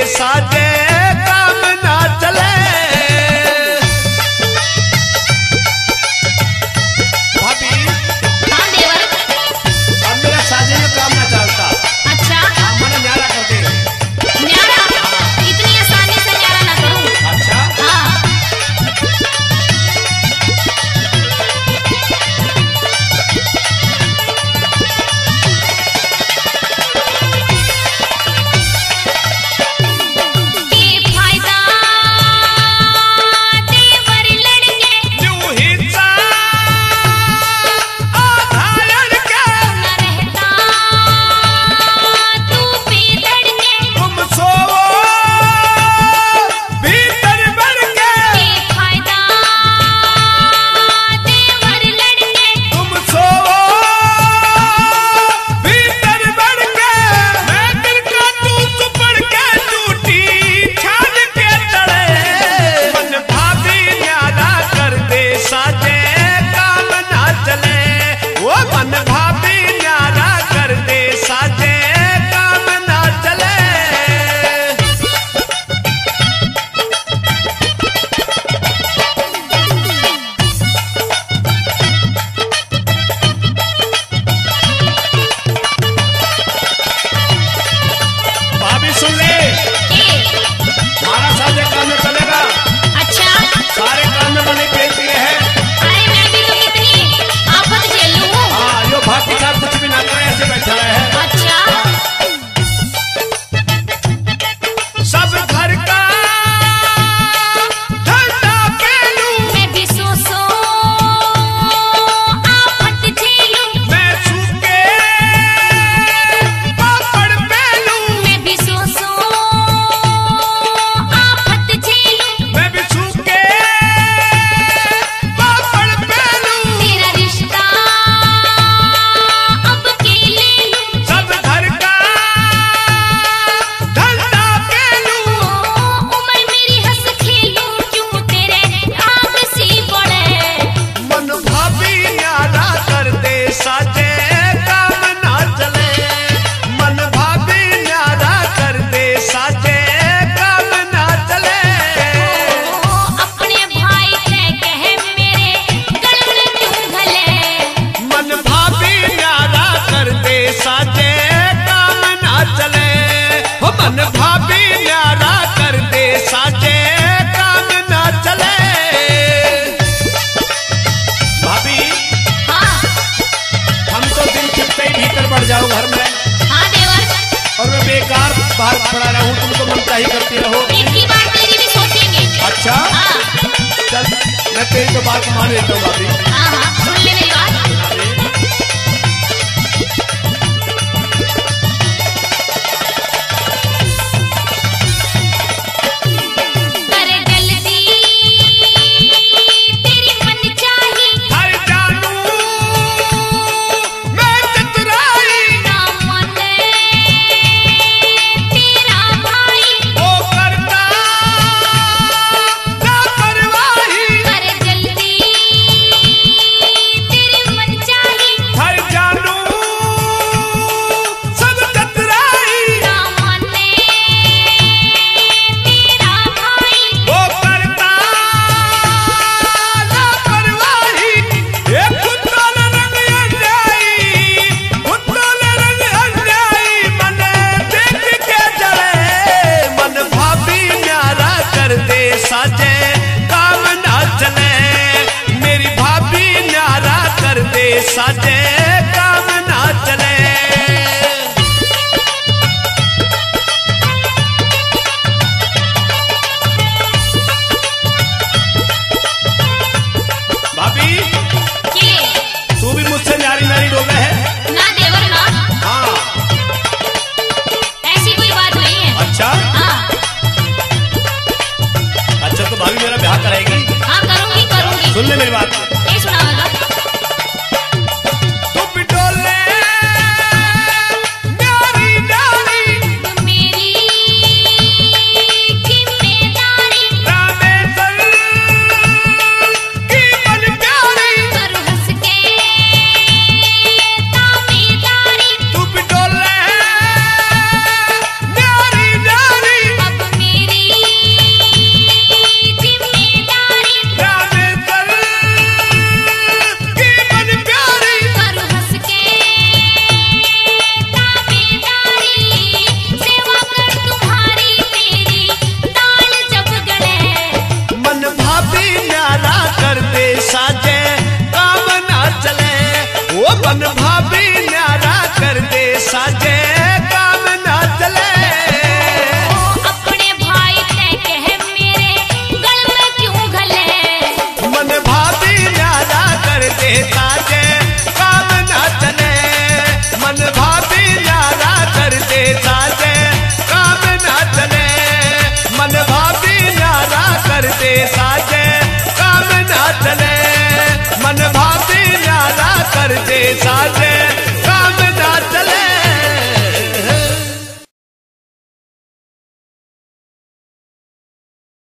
साजे काम ना चले। भाभी हाँ देवर। अब मेरा साजे में काम ना चलता। अच्छा मैंने न्यारा कर दे। न्यारा? इतनी आसानी से न्यारा ना करूं। अच्छा हाँ जाओ घर में। हाँ देवर। और मैं बेकार बाहर खड़ा रहूं, तुम तो मनचाही करती रहो। एक ही बार तेरी भी सोचेंगे। अच्छा हाँ। चल मैं तेरी तो बात मान लेता हूँ भाभी। हाँ हाँ सुन ले मेरी बात। ना चले मन भाती न्यारा कर दे साजे